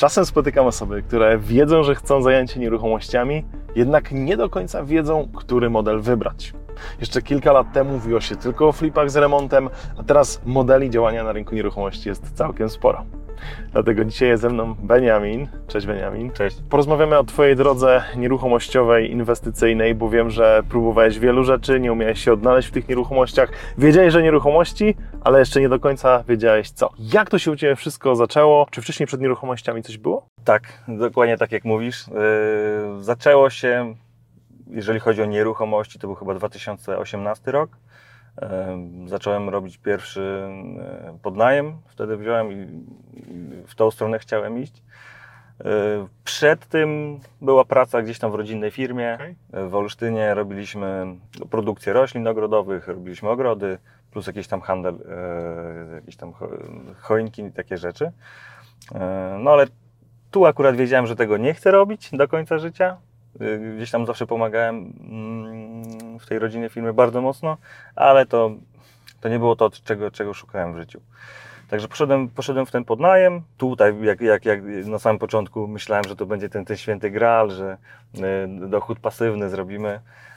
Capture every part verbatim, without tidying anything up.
Czasem spotykam osoby, które wiedzą, że chcą zająć się nieruchomościami, jednak nie do końca wiedzą, który model wybrać. Jeszcze kilka lat temu mówiło się tylko o flipach z remontem, a teraz modeli działania na rynku nieruchomości jest całkiem sporo. Dlatego dzisiaj jest ze mną Beniamin. Cześć Beniamin. Cześć. Porozmawiamy o Twojej drodze nieruchomościowej, inwestycyjnej, bo wiem, że próbowałeś wielu rzeczy, nie umiałeś się odnaleźć w tych nieruchomościach. Wiedziałeś, że nieruchomości, ale jeszcze nie do końca wiedziałeś co. Jak to się u Ciebie wszystko zaczęło? Czy wcześniej przed nieruchomościami coś było? Tak, dokładnie tak jak mówisz. Yy, zaczęło się, jeżeli chodzi o nieruchomości, to był chyba dwa tysiące osiemnasty rok. Yy, zacząłem robić pierwszy yy, podnajem, wtedy wziąłem i, i w tą stronę chciałem iść. Yy, przed tym była praca gdzieś tam w rodzinnej firmie. Okay. W Olsztynie robiliśmy produkcję roślin ogrodowych, robiliśmy ogrody, plus jakiś tam handel, yy, jakieś tam cho choinki i takie rzeczy. Yy, no ale tu akurat wiedziałem, że tego nie chcę robić do końca życia. Gdzieś tam zawsze pomagałem w tej rodzinnej firmie bardzo mocno, ale to, to nie było to, czego, czego szukałem w życiu. Także poszedłem, poszedłem w ten podnajem. Tutaj, jak, jak, jak na samym początku myślałem, że to będzie ten, ten święty graal, że dochód pasywny zrobimy.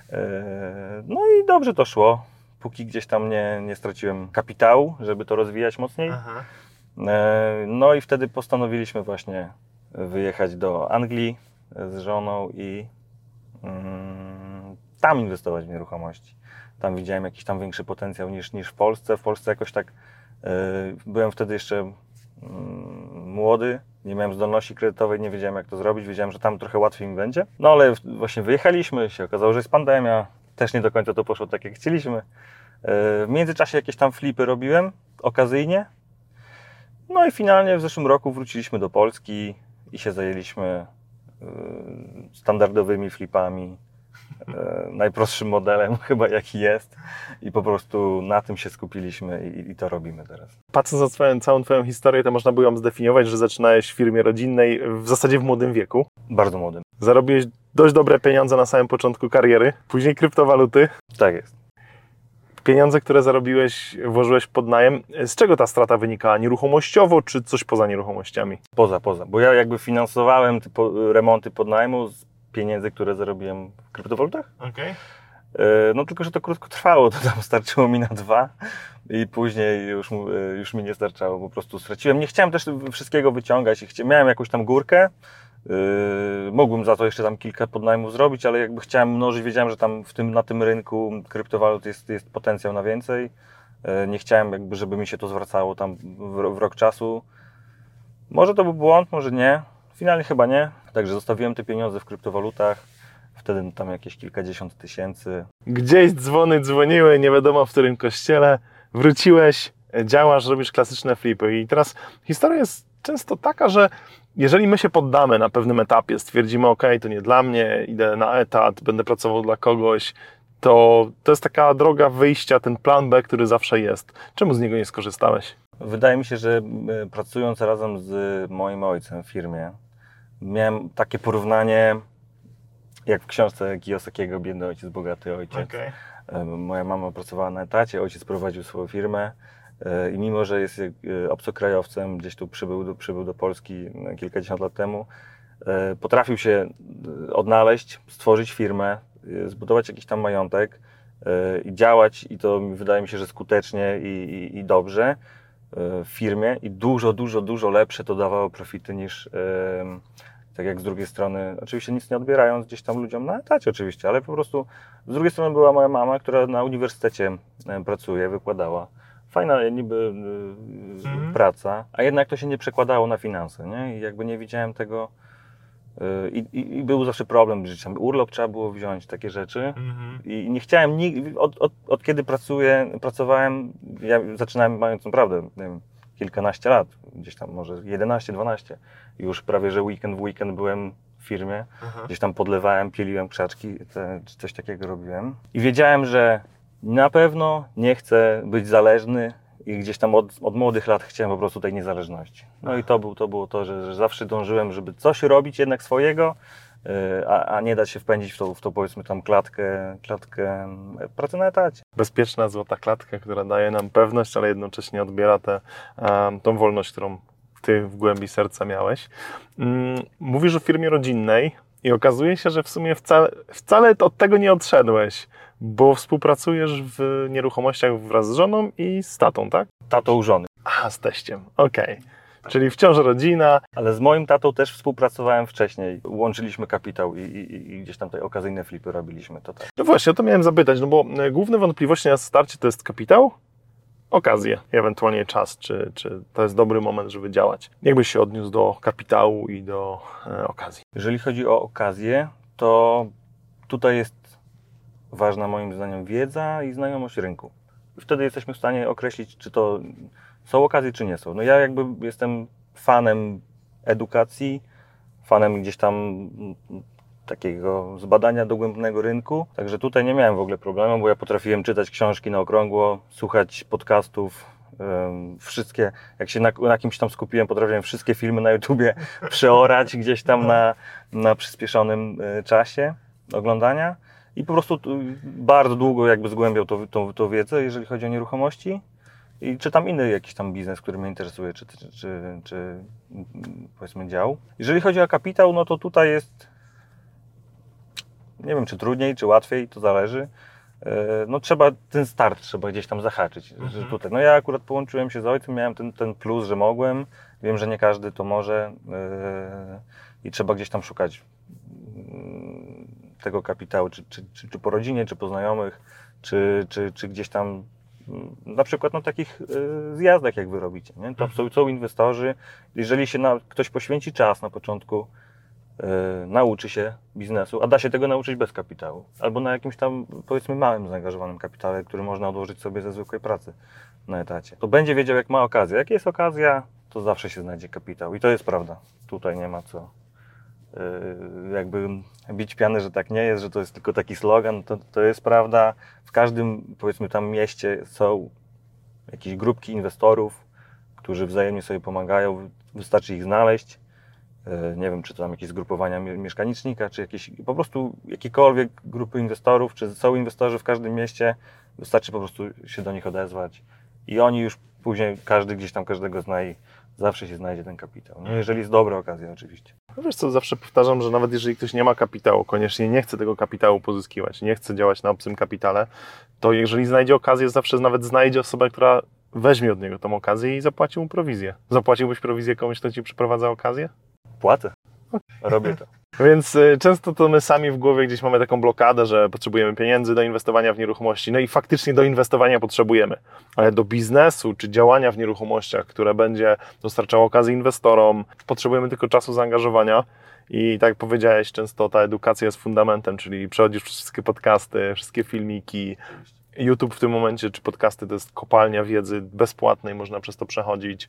No i dobrze to szło, póki gdzieś tam nie, nie straciłem kapitału, żeby to rozwijać mocniej. Aha. No i wtedy postanowiliśmy właśnie wyjechać do Anglii z żoną i mm, tam inwestować w nieruchomości. Tam widziałem jakiś tam większy potencjał niż, niż w Polsce. W Polsce jakoś tak yy, byłem wtedy jeszcze yy, młody, nie miałem zdolności kredytowej, nie wiedziałem jak to zrobić, wiedziałem, że tam trochę łatwiej mi będzie. No ale właśnie wyjechaliśmy, się okazało, że jest pandemia, też nie do końca to poszło tak jak chcieliśmy. Yy, w międzyczasie jakieś tam flipy robiłem, okazyjnie. No i finalnie w zeszłym roku wróciliśmy do Polski i się zajęliśmy standardowymi flipami, najprostszym modelem chyba jaki jest i po prostu na tym się skupiliśmy i, i to robimy teraz. Patrząc na twoją, całą Twoją historię, to można by ją zdefiniować, że zaczynałeś w firmie rodzinnej w zasadzie w młodym wieku. Bardzo młodym. Zarobiłeś dość dobre pieniądze na samym początku kariery, później kryptowaluty. Tak jest. Pieniądze, które zarobiłeś, włożyłeś w podnajem. Z czego ta strata wynikała? Nieruchomościowo, czy coś poza nieruchomościami? Poza, poza. Bo ja jakby finansowałem te po, remonty podnajmu z pieniędzy, które zarobiłem w kryptowalutach. Okay. No tylko, że to krótko trwało, to tam starczyło mi na dwa i później już, już mi nie starczało, po prostu straciłem. Nie chciałem też wszystkiego wyciągać, miałem jakąś tam górkę. Yy, mógłbym za to jeszcze tam kilka podnajmów zrobić, ale jakby chciałem mnożyć, wiedziałem, że tam w tym, na tym rynku kryptowalut jest, jest potencjał na więcej. Yy, nie chciałem jakby, żeby mi się to zwracało tam w, w rok czasu. Może to był błąd, może nie. Finalnie chyba nie. Także zostawiłem te pieniądze w kryptowalutach. Wtedy tam jakieś kilkadziesiąt tysięcy. Gdzieś dzwony dzwoniły, nie wiadomo w którym kościele. Wróciłeś, działasz, robisz klasyczne flipy. I teraz historia jest często taka, że jeżeli my się poddamy na pewnym etapie, stwierdzimy, ok, to nie dla mnie, idę na etat, będę pracował dla kogoś, to to jest taka droga wyjścia, ten plan B, który zawsze jest. Czemu z niego nie skorzystałeś? Wydaje mi się, że pracując razem z moim ojcem w firmie, miałem takie porównanie, jak w książce Kiyosakiego Biedny ojciec, bogaty ojciec. Okay. Moja mama pracowała na etacie, ojciec prowadził swoją firmę. I mimo, że jest obcokrajowcem, gdzieś tu przybył do, przybył do Polski kilkadziesiąt lat temu, potrafił się odnaleźć, stworzyć firmę, zbudować jakiś tam majątek i działać, i to wydaje mi się, że skutecznie i, i, i dobrze w firmie i dużo, dużo, dużo lepsze to dawało profity niż, tak jak z drugiej strony, oczywiście nic nie odbierając gdzieś tam ludziom na etacie oczywiście, ale po prostu z drugiej strony była moja mama, która na uniwersytecie pracuje, wykładała. Fajna niby yy, mhm. praca, a jednak to się nie przekładało na finanse, nie? I jakby nie widziałem tego yy, i, i był zawsze problem, że tam urlop trzeba było wziąć, takie rzeczy mhm. i nie chciałem, nig- od, od, od kiedy pracuję, pracowałem, ja zaczynałem mając naprawdę, nie wiem, kilkanaście lat, gdzieś tam może jedenaście, dwanaście, już prawie, że weekend w weekend byłem w firmie, mhm. gdzieś tam podlewałem, pieliłem krzaczki, te, czy coś takiego robiłem i wiedziałem, że na pewno nie chcę być zależny i gdzieś tam od, od młodych lat chciałem po prostu tej niezależności. No i to, był, to było to, że, że zawsze dążyłem, żeby coś robić jednak swojego, yy, a, a nie dać się wpędzić w tą, w tą powiedzmy tam klatkę, klatkę pracy na etacie. Bezpieczna, złota klatka, która daje nam pewność, ale jednocześnie odbiera tę, um, tą wolność, którą w ty w głębi serca miałeś. Mówisz o firmie rodzinnej i okazuje się, że w sumie wcale, wcale od tego nie odszedłeś, bo współpracujesz w nieruchomościach wraz z żoną i z tatą, tak? Tatą u żony. A, z teściem, okej. Okay. Czyli wciąż rodzina. Ale z moim tatą też współpracowałem wcześniej. Łączyliśmy kapitał i, i, i gdzieś tam te okazyjne flipy robiliśmy. To tak. No właśnie, o to miałem zapytać, no bo główne wątpliwości na starcie to jest kapitał, okazję i ewentualnie czas, czy, czy to jest dobry moment, żeby działać. Jak byś się odniósł do kapitału i do e, okazji? Jeżeli chodzi o okazję, to tutaj jest ważna moim zdaniem wiedza i znajomość rynku. Wtedy jesteśmy w stanie określić, czy to są okazje, czy nie są. No ja jakby jestem fanem edukacji, fanem gdzieś tam takiego zbadania dogłębnego rynku, także tutaj nie miałem w ogóle problemu, bo ja potrafiłem czytać książki na okrągło, słuchać podcastów, um, wszystkie, jak się na, na kimś tam skupiłem, potrafiłem wszystkie filmy na YouTubie przeorać gdzieś tam na, na przyspieszonym y, czasie oglądania i po prostu tu, bardzo długo jakby zgłębiał to, to, to wiedzę, jeżeli chodzi o nieruchomości. I czy tam inny jakiś tam biznes, który mnie interesuje, czy, czy, czy, czy powiedzmy dział. Jeżeli chodzi o kapitał, no to tutaj jest, nie wiem, czy trudniej, czy łatwiej, to zależy. No trzeba, ten start trzeba gdzieś tam zahaczyć. Mhm. Że tutaj. No ja akurat połączyłem się z ojcem, miałem ten, ten plus, że mogłem. Wiem, że nie każdy to może yy, i trzeba gdzieś tam szukać yy, tego kapitału, czy, czy, czy, czy po rodzinie, czy po znajomych, czy, czy, czy gdzieś tam na przykład na takich y, zjazdach, jak wy robicie. Nie? To są, są inwestorzy. Jeżeli się na, ktoś poświęci czas na początku, y, nauczy się biznesu, a da się tego nauczyć bez kapitału, albo na jakimś tam, powiedzmy, małym zaangażowanym kapitale, który można odłożyć sobie ze zwykłej pracy na etacie, to będzie wiedział, jak ma okazję. Jak jest okazja, to zawsze się znajdzie kapitał. I to jest prawda. Tutaj nie ma co y, jakby bić piany, że tak nie jest, że to jest tylko taki slogan. To, to jest prawda. W każdym, powiedzmy, tam mieście są jakieś grupki inwestorów, którzy wzajemnie sobie pomagają. Wystarczy ich znaleźć. Nie wiem, czy to tam jakieś zgrupowania mieszkanicznika, czy jakieś, po prostu jakiekolwiek grupy inwestorów, czy są inwestorzy w każdym mieście. Wystarczy po prostu się do nich odezwać i oni już później, każdy gdzieś tam każdego zna i zawsze się znajdzie ten kapitał. No, jeżeli jest dobra okazja, oczywiście. No wiesz co, zawsze powtarzam, że nawet jeżeli ktoś nie ma kapitału, koniecznie nie chce tego kapitału pozyskiwać, nie chce działać na obcym kapitale, to jeżeli znajdzie okazję, zawsze nawet znajdzie osobę, która weźmie od niego tą okazję i zapłaci mu prowizję. Zapłaciłbyś prowizję komuś, kto ci przeprowadza okazję? Płacę. Robię to. Więc y, często to my sami w głowie gdzieś mamy taką blokadę, że potrzebujemy pieniędzy do inwestowania w nieruchomości. No i faktycznie do inwestowania potrzebujemy, ale do biznesu czy działania w nieruchomościach, które będzie dostarczało okazji inwestorom, potrzebujemy tylko czasu, zaangażowania. I tak jak powiedziałeś, często ta edukacja jest fundamentem, czyli przechodzisz przez wszystkie podcasty, wszystkie filmiki. YouTube w tym momencie, czy podcasty, to jest kopalnia wiedzy bezpłatnej, można przez to przechodzić.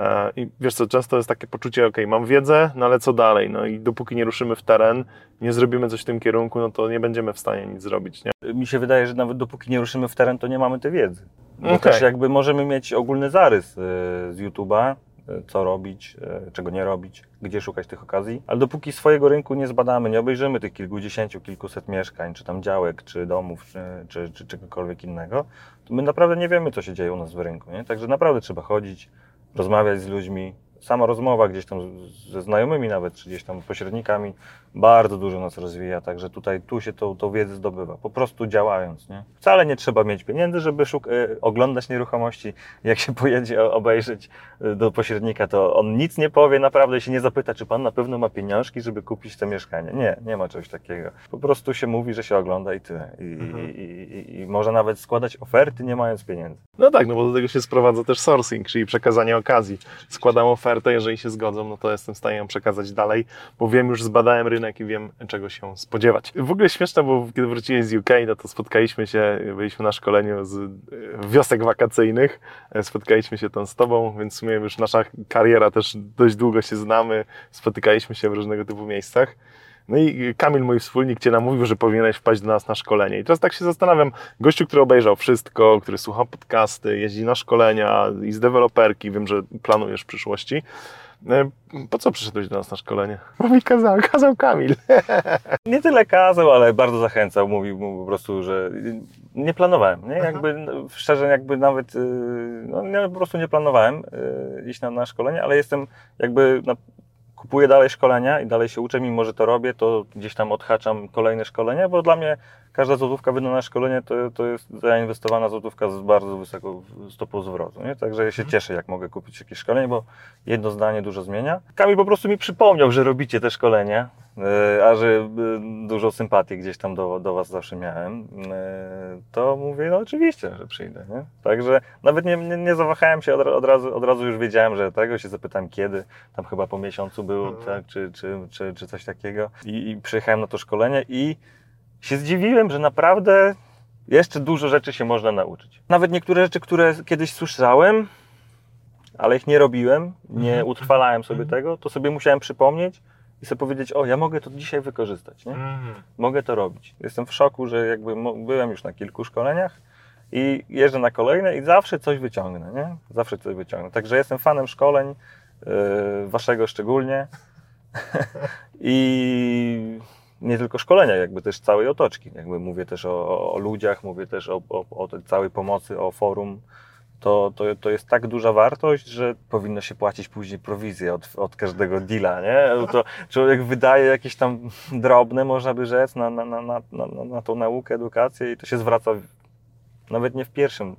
I wiesz co, często jest takie poczucie, ok, mam wiedzę, no ale co dalej? No i dopóki nie ruszymy w teren, nie zrobimy coś w tym kierunku, no to nie będziemy w stanie nic zrobić, nie? Mi się wydaje, że nawet dopóki nie ruszymy w teren, to nie mamy tej wiedzy. Bo Okay. też jakby możemy mieć ogólny zarys z YouTube'a, co robić, czego nie robić, gdzie szukać tych okazji, ale dopóki swojego rynku nie zbadamy, nie obejrzymy tych kilkudziesięciu, kilkuset mieszkań, czy tam działek, czy domów, czy, czy, czy czegokolwiek innego, to my naprawdę nie wiemy, co się dzieje u nas w rynku, nie? Także naprawdę trzeba chodzić, rozmawiać z ludźmi. Sama rozmowa gdzieś tam ze znajomymi nawet, czy gdzieś tam pośrednikami bardzo dużo nas rozwija, także tutaj tu się tą, tą wiedzę zdobywa, po prostu działając, nie? Wcale nie trzeba mieć pieniędzy, żeby szuk- oglądać nieruchomości. Jak się pojedzie obejrzeć do pośrednika, to on nic nie powie, naprawdę się nie zapyta, czy pan na pewno ma pieniążki, żeby kupić to mieszkanie. Nie, nie ma czegoś takiego. Po prostu się mówi, że się ogląda i tyle. I, mhm. i, i, i można nawet składać oferty, nie mając pieniędzy. No tak, no bo do tego się sprowadza też sourcing, czyli przekazanie okazji. Składam ofertę, jeżeli się zgodzą, no to jestem w stanie ją przekazać dalej, bo wiem, już zbadałem rynek i wiem, czego się spodziewać. W ogóle śmieszne, bo kiedy wróciłeś z U K, no to spotkaliśmy się, byliśmy na szkoleniu z wiosek wakacyjnych, spotkaliśmy się tam z tobą, więc w sumie już nasza kariera też dość długo się znamy, spotykaliśmy się w różnego typu miejscach. No i Kamil, mój wspólnik, cię namówił, że powinieneś wpaść do nas na szkolenie. I teraz tak się zastanawiam, gościu, który obejrzał wszystko, który słucha podcasty, jeździ na szkolenia i z deweloperki, wiem, że planujesz w przyszłości. E, Po co przyszedłeś do nas na szkolenie? Bo mi kazał, kazał Kamil. Nie tyle kazał, ale bardzo zachęcał, mówił mu po prostu, że nie planowałem, nie? Jakby, no, szczerze jakby nawet, yy, no nie, po prostu nie planowałem yy, iść na, na szkolenie, ale jestem jakby, na, kupuję dalej szkolenia i dalej się uczę, mimo że to robię, to gdzieś tam odhaczam kolejne szkolenia, bo dla mnie każda złotówka wydana na szkolenie to, to jest zainwestowana złotówka z bardzo wysoką stopą zwrotu, nie? Także ja się cieszę, jak mogę kupić jakieś szkolenie, bo jedno zdanie dużo zmienia. Kamil po prostu mi przypomniał, że robicie te szkolenia, yy, a że yy, dużo sympatii gdzieś tam do, do Was zawsze miałem, yy, to mówię, no oczywiście, że przyjdę, nie? Także nawet nie, nie, nie zawahałem się, od, od, razu, od razu już wiedziałem, że tego się zapytałem kiedy, tam chyba po miesiącu było, mhm. tak, czy, czy, czy, czy coś takiego i, i przyjechałem na to szkolenie i się zdziwiłem, że naprawdę jeszcze dużo rzeczy się można nauczyć. Nawet niektóre rzeczy, które kiedyś słyszałem, ale ich nie robiłem, nie utrwalałem sobie tego, to sobie musiałem przypomnieć i sobie powiedzieć, o, ja mogę to dzisiaj wykorzystać, nie? Mogę to robić. Jestem w szoku, że jakby byłem już na kilku szkoleniach i jeżdżę na kolejne i zawsze coś wyciągnę, nie? Zawsze coś wyciągnę. Także jestem fanem szkoleń, yy, waszego szczególnie i nie tylko szkolenia, jakby też całej otoczki. Jakby mówię też o, o ludziach, mówię też o, o, o tej całej pomocy, o forum. To, to, to jest tak duża wartość, że powinno się płacić później prowizję od, od każdego deala, nie? To człowiek wydaje jakieś tam drobne, można by rzec, na, na, na, na, na, na tą naukę, edukację i to się zwraca w, nawet nie w pierwszym,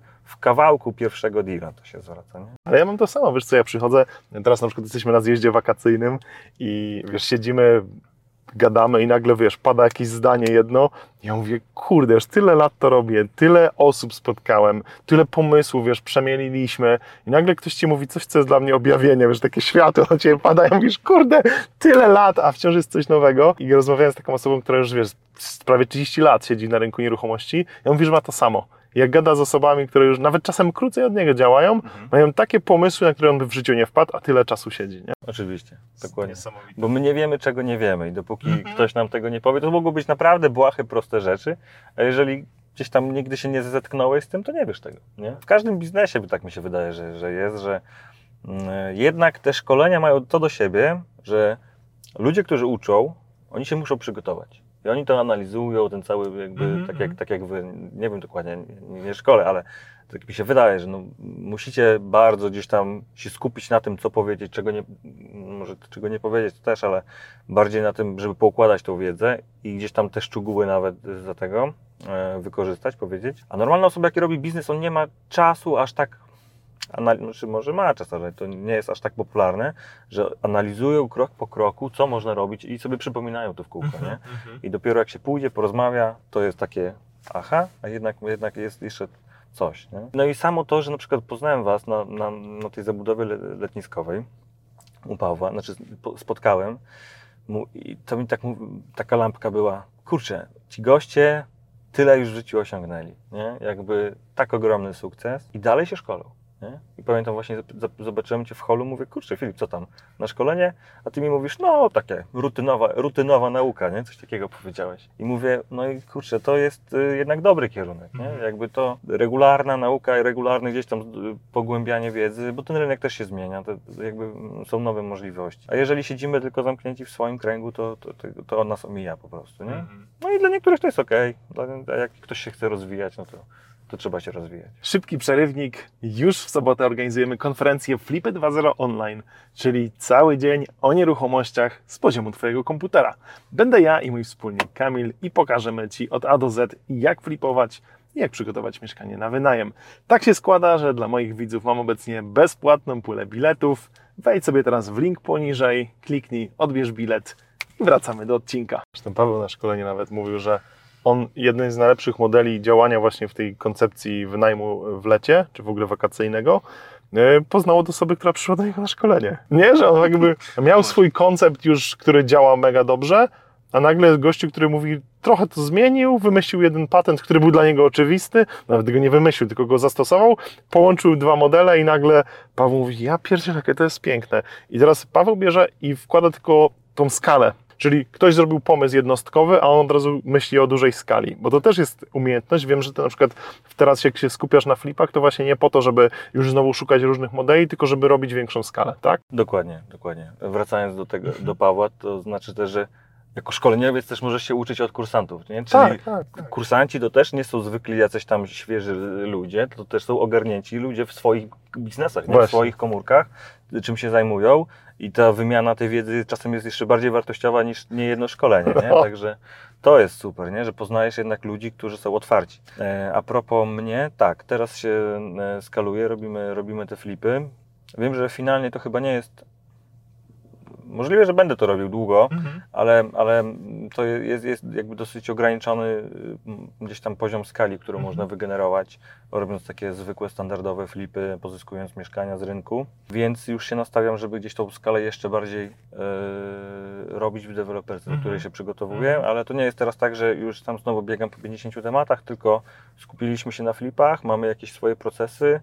w kawałku pierwszego deala to się zwraca, nie? Ale ja mam to samo, wiesz co, ja przychodzę, teraz na przykład jesteśmy na zjeździe wakacyjnym i wiesz, siedzimy, gadamy i nagle, wiesz, pada jakieś zdanie jedno i ja mówię, kurde, już tyle lat to robię, tyle osób spotkałem, tyle pomysłów, wiesz, przemieliliśmy i nagle ktoś ci mówi coś, co jest dla mnie objawienie, wiesz, takie światło na ciebie pada i mówisz, kurde, tyle lat, a wciąż jest coś nowego i rozmawiałem z taką osobą, która już, wiesz, prawie trzydzieści lat siedzi na rynku nieruchomości, ja mówię, że ma to samo. Jak gada z osobami, które już nawet czasem krócej od niego działają, mhm. mają takie pomysły, na które on by w życiu nie wpadł, a tyle czasu siedzi, nie? Oczywiście, dokładnie. Bo my nie wiemy, czego nie wiemy i dopóki mhm. ktoś nam tego nie powie, to mogą być naprawdę błahe, proste rzeczy, a jeżeli gdzieś tam nigdy się nie zetknąłeś z tym, to nie wiesz tego, nie? W każdym biznesie, tak mi się wydaje, że, że jest, że mm, jednak te szkolenia mają to do siebie, że ludzie, którzy uczą, oni się muszą przygotować. I oni to analizują, ten cały jakby, mm-hmm. tak, jak, tak jak wy, nie wiem dokładnie, nie, nie szkole, ale tak mi się wydaje, że no, musicie bardzo gdzieś tam się skupić na tym, co powiedzieć, czego nie, może czego nie powiedzieć to też, ale bardziej na tym, żeby poukładać tą wiedzę i gdzieś tam te szczegóły nawet za tego e, wykorzystać, powiedzieć. A normalna osoba, jaki robi biznes, on nie ma czasu aż tak, znaczy może ma czas, ale to nie jest aż tak popularne, że analizują krok po kroku, co można robić i sobie przypominają to w kółko, nie? I dopiero jak się pójdzie, porozmawia, to jest takie aha, a jednak, jednak jest jeszcze coś, nie? No i samo to, że na przykład poznałem Was na, na, na tej zabudowie letniskowej u Pawła, znaczy spotkałem mu i to mi tak, taka lampka była, kurczę, ci goście tyle już w życiu osiągnęli, nie? Jakby tak ogromny sukces i dalej się szkolą. Nie? I pamiętam właśnie, zobaczyłem Cię w holu, mówię, kurczę Filip, co tam, na szkolenie? A Ty mi mówisz, no takie, rutynowa, rutynowa nauka, nie? Coś takiego powiedziałeś. I mówię, no i kurczę, to jest y, jednak dobry kierunek, nie? Mm. Jakby to regularna nauka i regularne gdzieś tam y, pogłębianie wiedzy, bo ten rynek też się zmienia, to jakby są nowe możliwości. A jeżeli siedzimy tylko zamknięci w swoim kręgu, to, to, to, to od nas omija po prostu, nie? Mm. No i dla niektórych to jest okej, okay. Jak ktoś się chce rozwijać, no to to trzeba się rozwijać. Szybki przerywnik. Już w sobotę organizujemy konferencję Flipy dwa zero online, czyli cały dzień o nieruchomościach z poziomu Twojego komputera. Będę ja i mój wspólnik Kamil i pokażemy Ci od A do Z, jak flipować i jak przygotować mieszkanie na wynajem. Tak się składa, że dla moich widzów mam obecnie bezpłatną pulę biletów. Wejdź sobie teraz w link poniżej, kliknij, odbierz bilet i wracamy do odcinka. Zresztą Paweł na szkoleniu nawet mówił, że on jeden z najlepszych modeli działania właśnie w tej koncepcji wynajmu w lecie, czy w ogóle wakacyjnego, poznał od osoby, która przyszła do niego na szkolenie. Nie, że on jakby miał swój koncept już, który działa mega dobrze, a nagle gościu, który mówi, trochę to zmienił, wymyślił jeden patent, który był dla niego oczywisty, nawet go nie wymyślił, tylko go zastosował, połączył dwa modele i nagle Paweł mówi, ja pierdzielę, jakie to jest piękne. I teraz Paweł bierze i wkłada tylko tą skalę. Czyli ktoś zrobił pomysł jednostkowy, a on od razu myśli o dużej skali, bo to też jest umiejętność. Wiem, że ty na przykład teraz jak się skupiasz na flipach, to właśnie nie po to, żeby już znowu szukać różnych modeli, tylko żeby robić większą skalę, tak? Dokładnie, dokładnie. Wracając do tego, do Pawła, to znaczy też, że jako szkoleniowiec też możesz się uczyć od kursantów, nie? Czyli Tak, tak, tak. kursanci to też nie są zwykli jacyś tam świeży ludzie, to też są ogarnięci ludzie w swoich biznesach, nie? W swoich komórkach, czym się zajmują i ta wymiana tej wiedzy czasem jest jeszcze bardziej wartościowa niż niejedno szkolenie, nie? Także to jest super, nie? Że poznajesz jednak ludzi, którzy są otwarci. E, a propos mnie, tak, teraz się e, skaluje, robimy, robimy te flipy. Wiem, że finalnie to chyba nie jest możliwe, że będę to robił długo, mhm. ale, ale to jest, jest jakby dosyć ograniczony gdzieś tam poziom skali, którą mhm. można wygenerować, robiąc takie zwykłe, standardowe flipy, pozyskując mieszkania z rynku. Więc już się nastawiam, żeby gdzieś tą skalę jeszcze bardziej yy, robić w deweloperce, mhm. do której się przygotowuję, mhm. ale to nie jest teraz tak, że już tam znowu biegam po pięćdziesięciu tematach, tylko skupiliśmy się na flipach, mamy jakieś swoje procesy.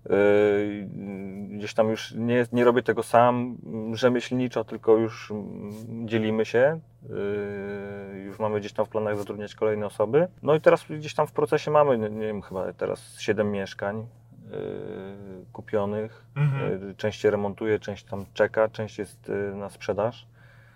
Yy, gdzieś tam już nie, nie robię tego sam rzemieślniczo, tylko już dzielimy się. Yy, już mamy gdzieś tam w planach zatrudniać kolejne osoby. No i teraz gdzieś tam w procesie mamy, nie, nie wiem, chyba teraz siedem mieszkań yy, kupionych. Mhm. Yy, część się remontuje, część tam czeka, część jest yy, na sprzedaż.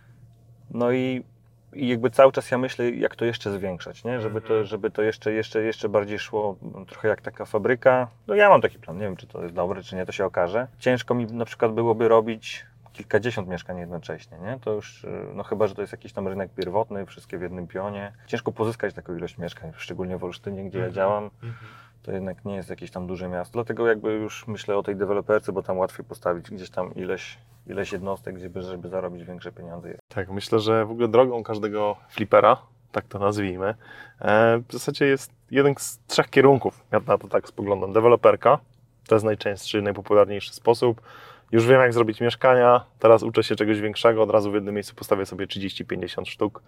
No i I jakby cały czas ja myślę, jak to jeszcze zwiększać, nie? Żeby to, żeby to jeszcze, jeszcze, jeszcze bardziej szło trochę jak taka fabryka. No ja mam taki plan, nie wiem, czy to jest dobre, czy nie, to się okaże. Ciężko mi na przykład byłoby robić kilkadziesiąt mieszkań jednocześnie, nie? To już, no chyba, że to jest jakiś tam rynek pierwotny, wszystkie w jednym pionie. Ciężko pozyskać taką ilość mieszkań, szczególnie w Olsztynie, gdzie ja działam. To jednak nie jest jakieś tam duże miasto, dlatego jakby już myślę o tej deweloperce, bo tam łatwiej postawić gdzieś tam ileś, ileś jednostek, żeby, żeby zarobić większe pieniądze. Tak, myślę, że w ogóle drogą każdego flipera, tak to nazwijmy, w zasadzie jest jeden z trzech kierunków, ja na to tak spoglądam. Deweloperka, to jest najczęstszy, najpopularniejszy sposób. Już wiem, jak zrobić mieszkania, teraz uczę się czegoś większego, od razu w jednym miejscu postawię sobie trzydzieści pięćdziesiąt sztuk.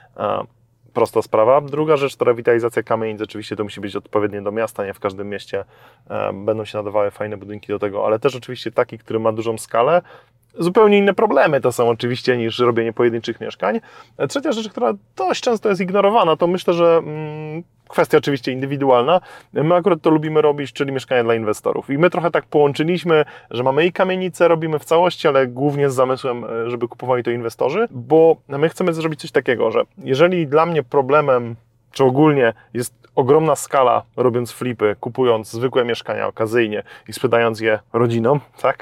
Prosta sprawa. Druga rzecz to rewitalizacja kamienic. Oczywiście to musi być odpowiednie do miasta, nie w każdym mieście e, będą się nadawały fajne budynki do tego, ale też oczywiście taki, który ma dużą skalę. Zupełnie inne problemy to są oczywiście niż robienie pojedynczych mieszkań. E, trzecia rzecz, która dość często jest ignorowana, to myślę, że mm, kwestia oczywiście indywidualna. My akurat to lubimy robić, czyli mieszkania dla inwestorów. I my trochę tak połączyliśmy, że mamy i kamienice, robimy w całości, ale głównie z zamysłem, żeby kupowali to inwestorzy, bo my chcemy zrobić coś takiego, że jeżeli dla mnie problemem, czy ogólnie jest ogromna skala, robiąc flipy, kupując zwykłe mieszkania okazyjnie i sprzedając je rodzinom, tak?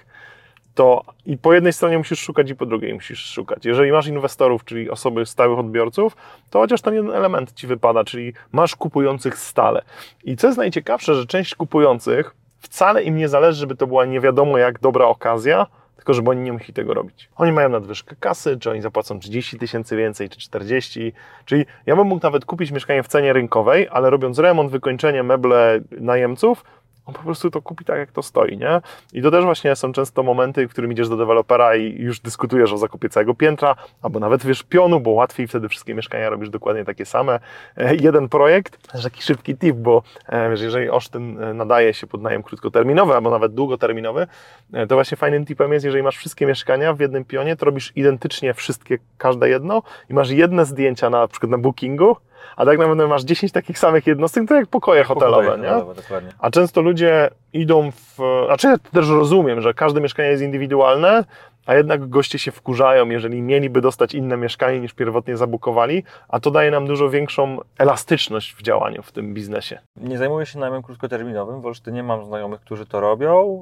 To i po jednej stronie musisz szukać i po drugiej musisz szukać. Jeżeli masz inwestorów, czyli osoby stałych odbiorców, to chociaż ten jeden element ci wypada, czyli masz kupujących stale. I co jest najciekawsze, że część kupujących wcale im nie zależy, żeby to była nie wiadomo jak dobra okazja, tylko żeby oni nie musieli tego robić. Oni mają nadwyżkę kasy, czy oni zapłacą trzydzieści tysięcy więcej, czy czterdzieści. Czyli ja bym mógł nawet kupić mieszkanie w cenie rynkowej, ale robiąc remont, wykończenie, meble najemców, on po prostu to kupi tak, jak to stoi, nie? I to też właśnie są często momenty, w którym idziesz do dewelopera i już dyskutujesz o zakupie całego piętra, albo nawet wiesz pionu, bo łatwiej wtedy wszystkie mieszkania robisz dokładnie takie same. Jeden projekt, też taki szybki tip, bo wiesz, jeżeli Olsztyn nadaje się pod najem krótkoterminowy, albo nawet długoterminowy, to właśnie fajnym tipem jest, jeżeli masz wszystkie mieszkania w jednym pionie, to robisz identycznie wszystkie, każde jedno i masz jedne zdjęcia na, na przykład na bookingu, a tak naprawdę masz dziesięć takich samych jednostek, to jak pokoje hotelowe, pokoje nie? hotelowe, dokładnie. A często ludzie idą w... Znaczy ja też rozumiem, że każde mieszkanie jest indywidualne, a jednak goście się wkurzają, jeżeli mieliby dostać inne mieszkanie niż pierwotnie zabukowali, a to daje nam dużo większą elastyczność w działaniu w tym biznesie. Nie zajmuję się najmem krótkoterminowym, w Olsztynie mam znajomych, którzy to robią.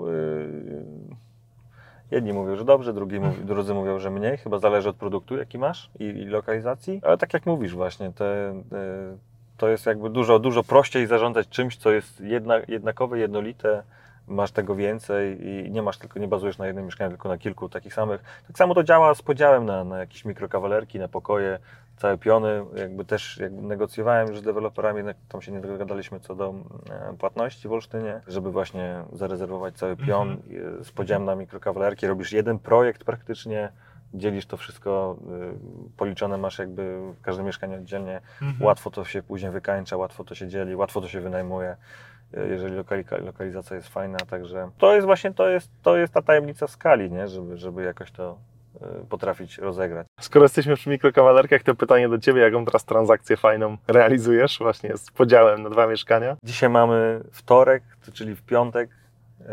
Yy... Jedni mówią, że dobrze, drugi mówi, drudzy mówią, że mniej. Chyba zależy od produktu, jaki masz i, i lokalizacji. Ale tak jak mówisz właśnie, te, te, to jest jakby dużo, dużo prościej zarządzać czymś, co jest jedna, jednakowe, jednolite. Masz tego więcej i nie masz tylko, nie bazujesz na jednym mieszkaniu, tylko na kilku takich samych. Tak samo to działa z podziałem na, na jakieś mikrokawalerki, na pokoje, całe piony. Jakby też jakby negocjowałem już z deweloperami, tam się nie dogadaliśmy co do płatności w Olsztynie, żeby właśnie zarezerwować cały pion mhm. z podziałem na mikrokawalerki. Robisz jeden projekt praktycznie, dzielisz to wszystko, policzone masz jakby każde mieszkanie oddzielnie. Mhm. Łatwo to się później wykańcza, łatwo to się dzieli, łatwo to się wynajmuje. Jeżeli lokalizacja jest fajna, także to jest właśnie to jest, to jest ta tajemnica skali, nie? Żeby, żeby jakoś to y, potrafić rozegrać. Skoro jesteśmy przy mikrokawalerkach, to pytanie do Ciebie, jaką teraz transakcję fajną realizujesz właśnie z podziałem na dwa mieszkania? Dzisiaj mamy wtorek, to czyli w piątek. Yy,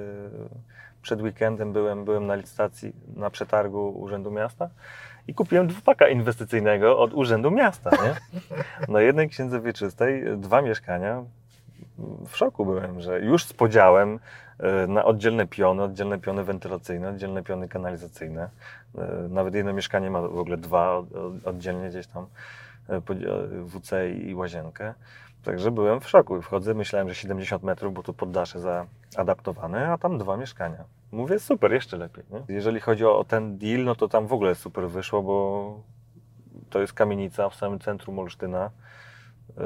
przed weekendem byłem, byłem na licytacji na przetargu Urzędu Miasta i kupiłem dwupaka inwestycyjnego od Urzędu Miasta. Nie? Na jednej księdze wieczystej dwa mieszkania. W szoku byłem, że już z podziałem yy, na oddzielne piony, oddzielne piony wentylacyjne, oddzielne piony kanalizacyjne. Yy, nawet jedno mieszkanie ma w ogóle dwa od, od, oddzielnie gdzieś tam yy, W C i łazienkę. Także byłem w szoku. Wchodzę, myślałem, że siedemdziesiąt metrów, bo to poddasze zaadaptowane, a tam dwa mieszkania. Mówię, super, jeszcze lepiej. Nie? Jeżeli chodzi o ten deal, no to tam w ogóle super wyszło, bo to jest kamienica w samym centrum Olsztyna. Yy,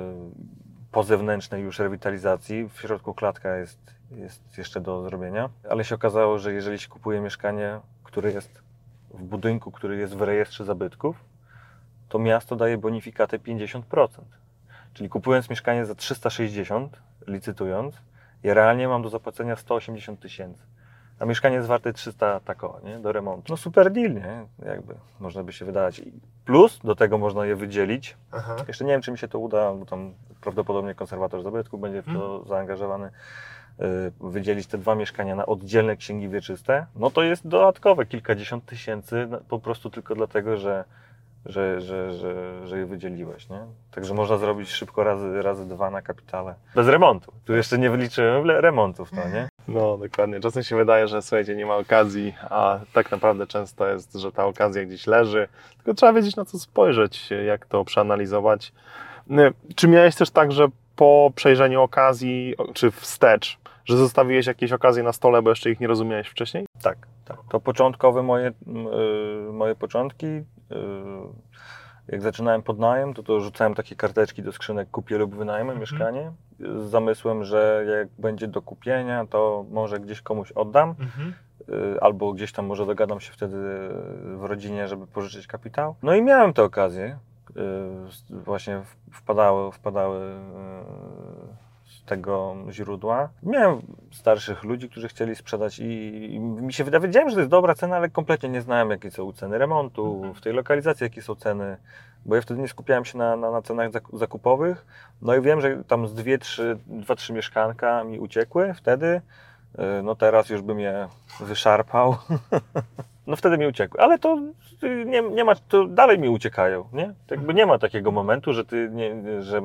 po zewnętrznej już rewitalizacji. W środku klatka jest, jest jeszcze do zrobienia. Ale się okazało, że jeżeli się kupuje mieszkanie, które jest w budynku, który jest w rejestrze zabytków, to miasto daje bonifikatę pięćdziesiąt procent. Czyli kupując mieszkanie za trzysta sześćdziesiąt, licytując, ja realnie mam do zapłacenia sto osiemdziesiąt tysięcy. A mieszkanie jest warte trzysta tako, nie? Do remontu. No super deal, nie? Jakby można by się wydać. Plus do tego można je wydzielić. Aha. Jeszcze nie wiem, czy mi się to uda, bo tam prawdopodobnie konserwator zabytków będzie w to Hmm. zaangażowany. Yy, wydzielić te dwa mieszkania na oddzielne księgi wieczyste. No to jest dodatkowe kilkadziesiąt tysięcy po prostu tylko dlatego, że Że, że, że, że je wydzieliłeś, nie? Także można zrobić szybko razy, razy dwa na kapitale. Bez remontu. Tu jeszcze nie wyliczyłem remontów, no nie? No, dokładnie. Czasem się wydaje, że słuchajcie, nie ma okazji, a tak naprawdę często jest, że ta okazja gdzieś leży. Tylko trzeba wiedzieć, na co spojrzeć, jak to przeanalizować. Czy miałeś też tak, że po przejrzeniu okazji, czy wstecz, że zostawiłeś jakieś okazje na stole, bo jeszcze ich nie rozumiałeś wcześniej? Tak, tak. To początkowe moje, yy, moje początki. Yy, jak zaczynałem podnajem, to, to rzucałem takie karteczki do skrzynek, kupię lub wynajmę Mhm. mieszkanie. Z zamysłem, że jak będzie do kupienia, to może gdzieś komuś oddam. Mhm. Yy, albo gdzieś tam może dogadam się wtedy w rodzinie, żeby pożyczyć kapitał. No i miałem te okazje. Yy, właśnie wpadały, wpadały yy, z tego źródła. Miałem starszych ludzi, którzy chcieli sprzedać i, i mi się wydaje, wiedziałem, że to jest dobra cena, ale kompletnie nie znałem, jakie są ceny remontu, Mhm. w tej lokalizacji jakie są ceny, bo ja wtedy nie skupiałem się na, na, na cenach zaku- zakupowych. No i wiem, że tam z dwie, trzy, dwa, trzy mieszkanka mi uciekły wtedy. Yy, no teraz już bym je wyszarpał. No wtedy mi uciekły, ale to y, nie, nie ma, to dalej mi uciekają, nie? Tak jakby nie ma takiego momentu, że ty nie, że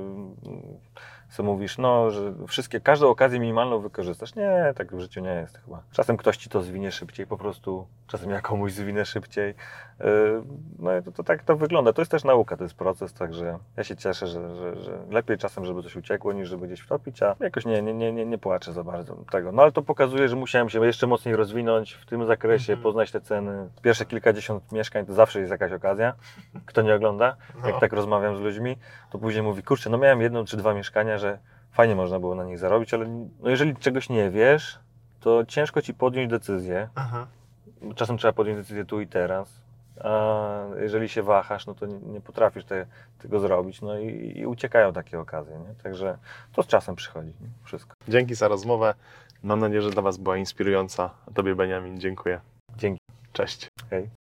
y, co mówisz, no, że wszystkie, każdą okazję minimalną wykorzystasz. Nie, tak w życiu nie jest chyba. Czasem ktoś ci to zwinie szybciej po prostu, czasem ja komuś zwinę szybciej. Y, no i to, to tak to wygląda. To jest też nauka, to jest proces, także ja się cieszę, że, że, że lepiej czasem, żeby coś uciekło, niż żeby gdzieś wtopić, a jakoś nie, nie, nie, nie, nie płaczę za bardzo tego. No ale to pokazuje, że musiałem się jeszcze mocniej rozwinąć w tym zakresie, Mhm. poznać te ceny. Pierwsze kilkadziesiąt mieszkań to zawsze jest jakaś okazja. Kto nie ogląda, jak No. tak rozmawiam z ludźmi, to później mówi, kurczę, no miałem jedno czy dwa mieszkania, że fajnie można było na nich zarobić, ale no jeżeli czegoś nie wiesz, to ciężko ci podjąć decyzję. Aha. Czasem trzeba podjąć decyzję tu i teraz, a jeżeli się wahasz, no to nie, nie potrafisz te, tego zrobić, no i, i uciekają takie okazje, nie? Także to z czasem przychodzi, nie? Wszystko. Dzięki za rozmowę. Mam nadzieję, że dla Was była inspirująca. A Tobie, Beniamin, dziękuję. Dzięki. Cześć. Hej.